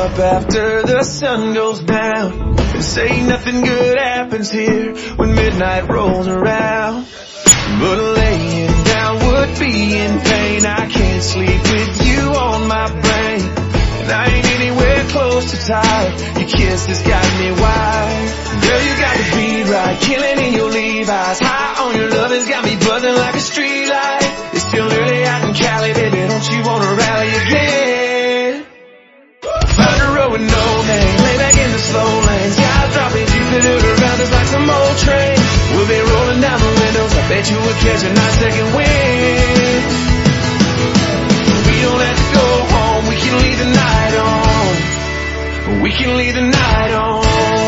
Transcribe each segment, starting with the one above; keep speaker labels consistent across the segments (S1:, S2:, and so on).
S1: up after the sun goes down and say nothing good happens here when midnight rolls around. But laying down would be in pain. I can't sleep with you on my brain, and I ain't anywhere close to tired. Your kiss has got me wild. Girl, you got the beat right, killing in your Levi's. High on your love has got me buzzing like a street light. It's still early out in Cali, baby, don't you wanna rally again? Find a road with no name, lay back in the slow lane. Skies dropping, Jupiter around us like some old train. We'll be rolling down the windows, I bet you would catch a nice second wind. We don't have to go home, we can leave the night on. We can leave the night on.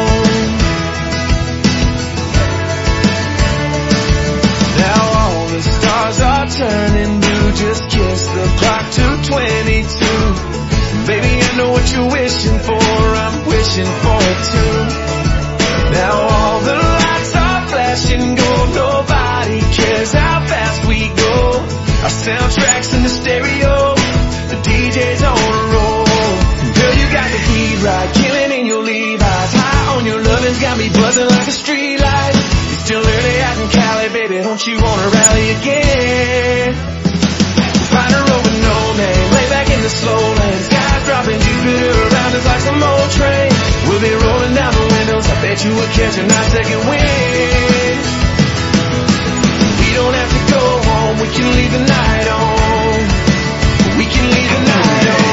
S1: Now all the stars are turning blue, just kiss the clock to 22. Baby, I know what you're wishing for, I'm wishing for it too. Now all the lights are flashing gold, nobody cares how fast we go. Our soundtrack's in the stereo, the DJ's on a roll. Girl, you got the heat right, killing in your Levi's. High on your lovin's got me buzzing like a street light. It's still early out in Cali, baby, don't you wanna rally again? Find a road with no name, lay back in the slow lane. Skies dropping, Jupiter around us like some old train. We'll be rolling down the windows, I bet you would catch a nice second wind. We don't have to go home, we can leave the night on. We can leave the night on.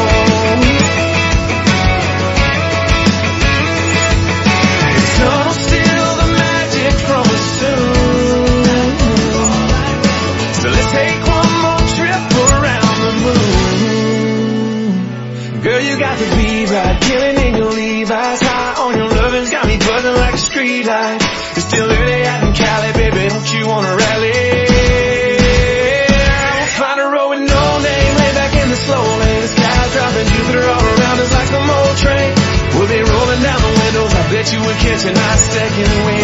S1: The sun will steal the magic from us soon, so let's take one more trip around the moon. Girl, you got the beat right, killing in your Levi's. High on your lovin's got me buzzing like a street light. It's still early out in Cali, baby, don't you wanna rally? Find a road with no name, lay back in the slow lane. The skies dropping, Jupiter all around us like some old train. We'll be rolling down the windows, I bet you would catch a nice second wind.